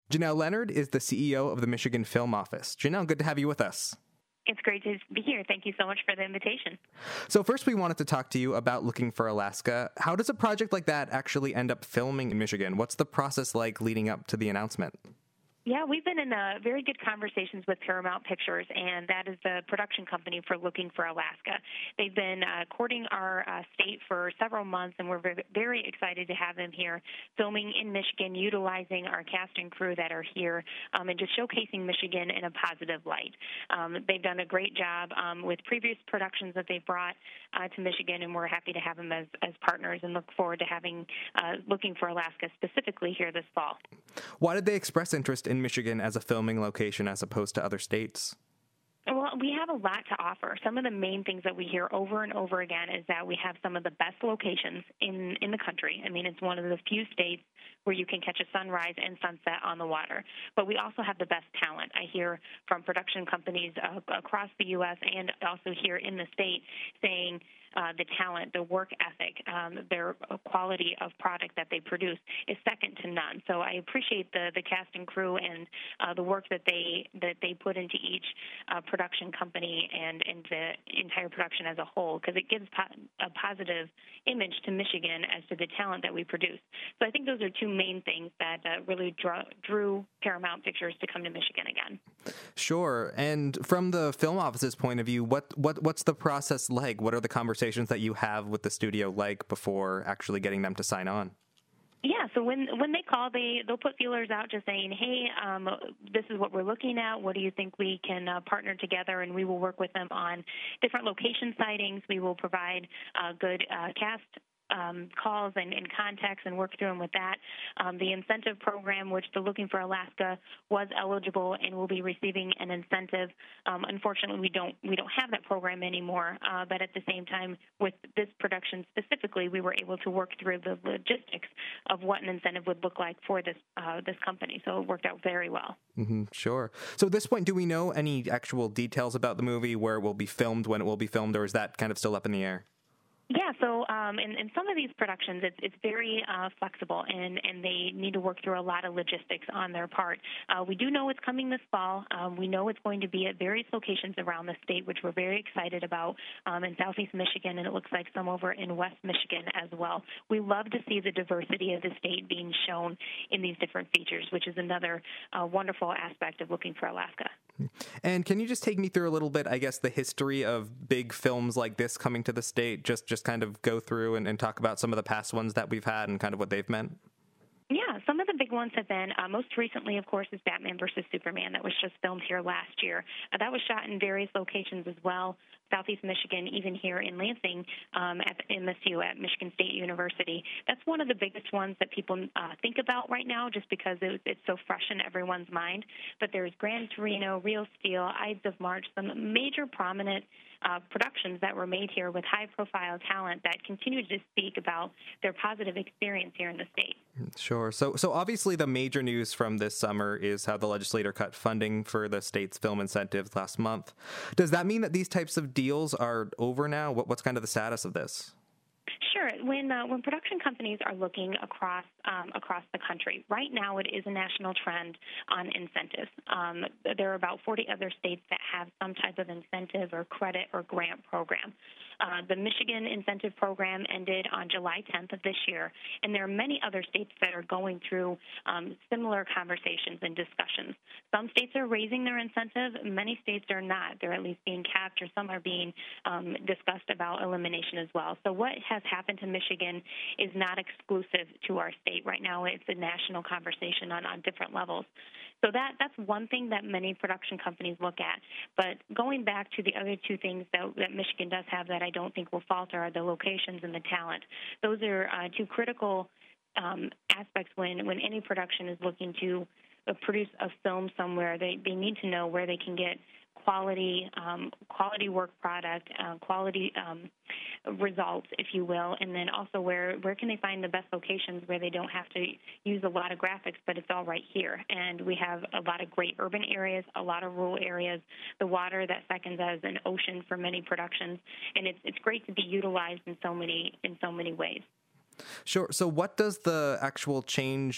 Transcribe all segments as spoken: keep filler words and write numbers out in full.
Janelle Leonard is the C E O of the Michigan Film Office. Janelle, good to have you with us. It's great to be here. Thank you so much for the invitation. So first, we wanted to talk to you about Looking for Alaska. How does a project like that actually end up filming in Michigan? What's the process like leading up to the announcement? Yeah, we've been in uh, very good conversations with Paramount Pictures, and that is the production company for Looking for Alaska. They've been uh, courting our uh, state for several months, and we're very, very excited to have them here filming in Michigan, utilizing our cast and crew that are here, um, and just showcasing Michigan in a positive light. Um, they've done a great job um, with previous productions that they've brought uh, to Michigan, and we're happy to have them as, as partners and look forward to having uh, Looking for Alaska specifically here this fall. Why did they express interest in Michigan as a filming location as opposed to other states? Well, we have a lot to offer. Some of the main things that we hear over and over again is that we have some of the best locations in, in the country. I mean, it's one of the few states where you can catch a sunrise and sunset on the water. But we also have the best talent. I hear from production companies uh, across the U S and also here in the state saying uh, the talent, the work ethic, um, their quality of product that they produce is second to none. So I appreciate the, the cast and crew and uh, the work that they that they put into each uh, production company and, and the entire production as a whole, because it gives po- a positive image to Michigan as to the talent that we produce. So I think those are two main things that uh, really draw, drew Paramount Pictures to come to Michigan again. Sure. And from the film office's point of view, what, what what's the process like? What are the conversations that you have with the studio like before actually getting them to sign on? Yeah, so when when they call, they, they'll put feelers out just saying, hey, um, this is what we're looking at. What do you think we can uh, partner together? And we will work with them on different location sightings. We will provide uh, good uh, cast Um, calls and, and contacts and work through them with that. Um, the incentive program, which the Looking for Alaska was eligible and will be receiving an incentive. Um, unfortunately, we don't we don't have that program anymore. Uh, but at the same time, with this production specifically, we were able to work through the logistics of what an incentive would look like for this uh, this company. So it worked out very well. Mm-hmm, sure. So at this point, do we know any actual details about the movie, where it will be filmed, when it will be filmed, or is that kind of still up in the air? Yeah, so um, in, in some of these productions, it's, it's very uh, flexible, and, and they need to work through a lot of logistics on their part. Uh, we do know it's coming this fall. Um, we know it's going to be at various locations around the state, which we're very excited about, um, in southeast Michigan, and it looks like some over in west Michigan as well. We love to see the diversity of the state being shown in these different features, which is another uh, wonderful aspect of Looking for Alaska. And can you just take me through a little bit, I guess, the history of big films like this coming to the state? Just just kind of go through and, and talk about some of the past ones that we've had and kind of what they've meant? Yeah, some of the big ones have been, uh, most recently, of course, is Batman versus Superman. That was just filmed here last year. Uh, that was shot in various locations as well, southeast Michigan, even here in Lansing, um, at the M S U, at Michigan State University. That's one of the biggest ones that people uh, think about right now, just because it, it's so fresh in everyone's mind. But there's Gran Torino, Real Steel, Ides of March, some major prominent Uh, productions that were made here with high-profile talent that continue to speak about their positive experience here in the state. Sure. So, so obviously the major news from this summer is how the legislature cut funding for the state's film incentives last month. Does that mean that these types of deals are over now? What, what's kind of the status of this? Sure. When uh, when production companies are looking across um, across the country, right now it is a national trend on incentives. Um, there are about forty other states that have some type of incentive or credit or grant program. Uh, the Michigan incentive program ended on July tenth of this year, and there are many other states that are going through um, similar conversations and discussions. Some states are raising their incentive. Many states are not. They're at least being capped, or some are being um, discussed about elimination as well. So what has happened to Michigan is not exclusive to our state. Right now, it's a national conversation on, on different levels. So that that's one thing that many production companies look at. But going back to the other two things that, that Michigan does have that I don't think will falter are the locations and the talent. Those are uh, two critical um, aspects when, when any production is looking to uh, produce a film somewhere. They, they need to know where they can get quality um, quality work product, uh, quality um, results, if you will, and then also where, where can they find the best locations where they don't have to use a lot of graphics, but it's all right here. And we have a lot of great urban areas, a lot of rural areas, the water that seconds as an ocean for many productions, and it's it's great to be utilized in so many in so many ways. Sure. So what does the actual change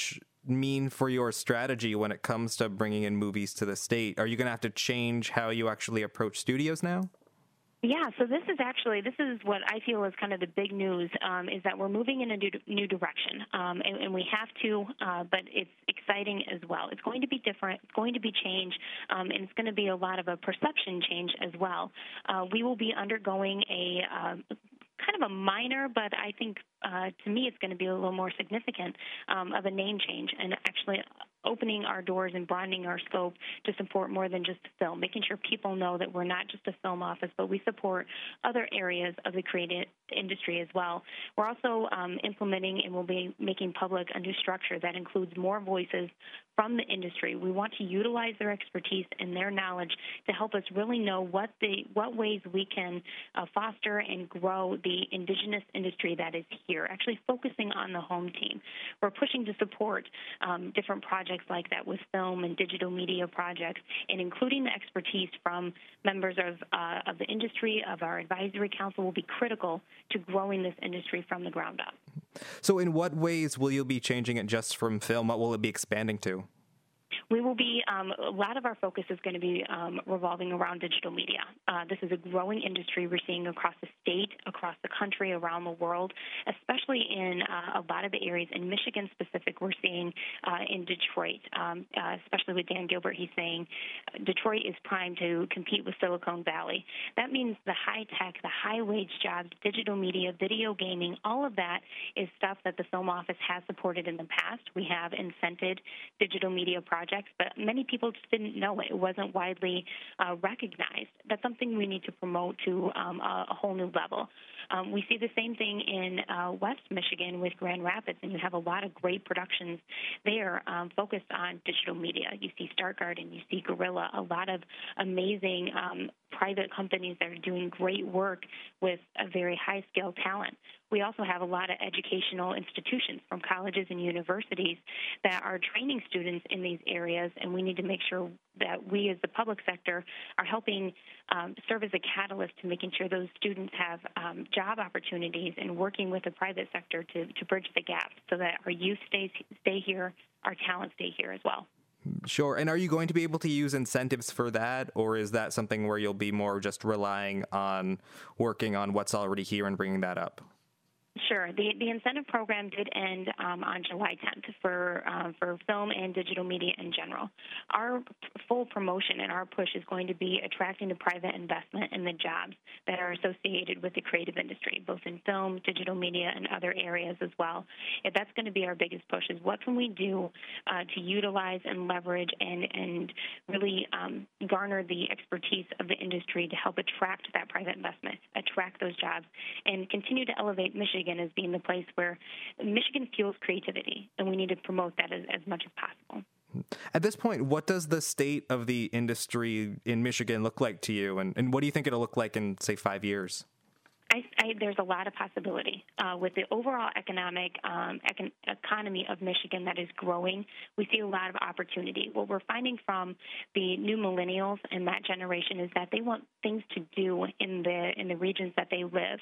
mean for your strategy when it comes to bringing in movies to the state? Are you going to have to change how you actually approach studios now? Yeah, so this is actually, this is what I feel is kind of the big news, um, is that we're moving in a new, new direction, um, and, and we have to, uh, but it's exciting as well. It's going to be different. It's going to be change, um, and it's going to be a lot of a perception change as well. Uh, we will be undergoing a uh, kind of a minor, but I think uh, to me it's going to be a little more significant um, of a name change, and actually opening our doors and broadening our scope to support more than just film, making sure people know that we're not just a film office, but we support other areas of the creative industry as well. We're also um, implementing and we'll be making public a new structure that includes more voices from the industry. We want to utilize their expertise and their knowledge to help us really know what the what ways we can uh, foster and grow the indigenous industry that is here, actually focusing on the home team. We're pushing to support um, different projects like that with film and digital media projects, and including the expertise from members of, uh, of the industry, of our advisory council, will be critical to growing this industry from the ground up. So in what ways will you be changing it just from film? What will it be expanding to? We will be, um, a lot of our focus is going to be um, revolving around digital media. Uh, this is a growing industry we're seeing across the state, across the country, around the world, especially in uh, a lot of the areas in Michigan specific we're seeing uh, in Detroit, um, uh, especially with Dan Gilbert. He's saying Detroit is primed to compete with Silicon Valley. That means the high-tech, the high-wage jobs, digital media, video gaming, all of that is stuff that the Film Office has supported in the past. We have incented digital media projects, but many people just didn't know it. It wasn't widely uh, recognized. That's something we need to promote to um, a, a whole new level. Um, we see the same thing in uh, West Michigan with Grand Rapids, and you have a lot of great productions there um, focused on digital media. You see Star Garden, you see Gorilla, a lot of amazing um, private companies that are doing great work with a very high-scale talent. We also have a lot of educational institutions from colleges and universities that are training students in these areas, and we need to make sure that we as the public sector are helping um, serve as a catalyst to making sure those students have um, job opportunities and working with the private sector to, to bridge the gap so that our youth stays, stay here, our talent stay here as well. Sure. And are you going to be able to use incentives for that, or is that something where you'll be more just relying on working on what's already here and bringing that up? Sure. The the incentive program did end um, on July tenth for uh, for film and digital media in general. Our full promotion and our push is going to be attracting the private investment and the jobs that are associated with the creative industry, both in film, digital media, and other areas as well. If that's going to be our biggest push, is what can we do uh, to utilize and leverage and, and really um, garner the expertise of the industry to help attract that private investment, attract those jobs, and continue to elevate Michigan as being the place where Michigan fuels creativity, and we need to promote that as, as much as possible. At this point, what does the state of the industry in Michigan look like to you, and, and what do you think it'll look like in, say, five years? I, I, there's a lot of possibility. Uh, with the overall economic um, econ- economy of Michigan that is growing, we see a lot of opportunity. What we're finding from the new millennials and that generation is that they want things to do in the in the regions that they live.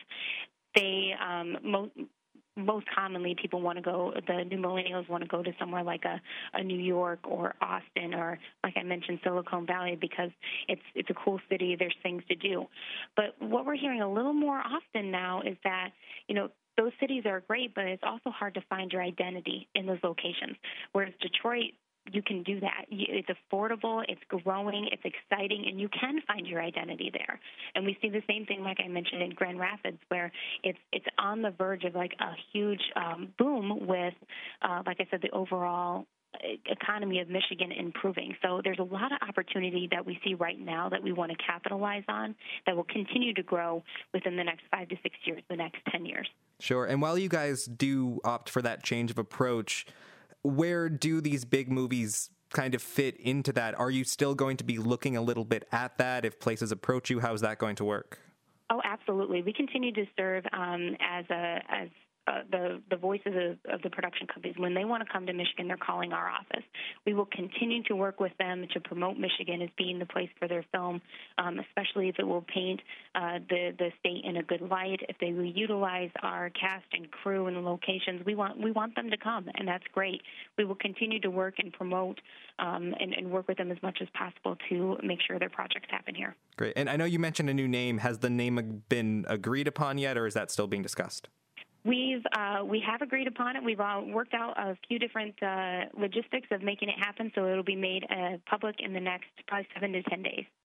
They um, mo- most commonly people want to go. The new millennials want to go to somewhere like a, a New York or Austin or, like I mentioned, Silicon Valley because it's it's a cool city. There's things to do. But what we're hearing a little more often now is that you know those cities are great, but it's also hard to find your identity in those locations. Whereas Detroit, you can do that. It's affordable, it's growing, it's exciting, and you can find your identity there. And we see the same thing, like I mentioned, in Grand Rapids, where it's it's on the verge of like a huge um, boom with, uh, like I said, the overall economy of Michigan improving. So there's a lot of opportunity that we see right now that we want to capitalize on that will continue to grow within the next five to six years, the next ten years. Sure. And while you guys do opt for that change of approach, where do these big movies kind of fit into that? Are you still going to be looking a little bit at that if places approach you? How's that going to work? Oh, absolutely. We continue to serve um, as a as uh, the the voices of, of the production companies. When they want to come to Michigan, they're calling our office. We will continue to work with them to promote Michigan as being the place for their film, um, especially if it will paint uh, the the state in a good light. If they will utilize our cast and crew and locations, we want we want them to come, and that's great. We will continue to work and promote um, and, and work with them as much as possible to make sure their projects happen here. Great. And I know you mentioned a new name. Has the name been agreed upon yet, or is that still being discussed? We've uh, we have agreed upon it. We've uh, worked out a few different uh, logistics of making it happen, so it'll be made uh, public in the next probably seven to ten days.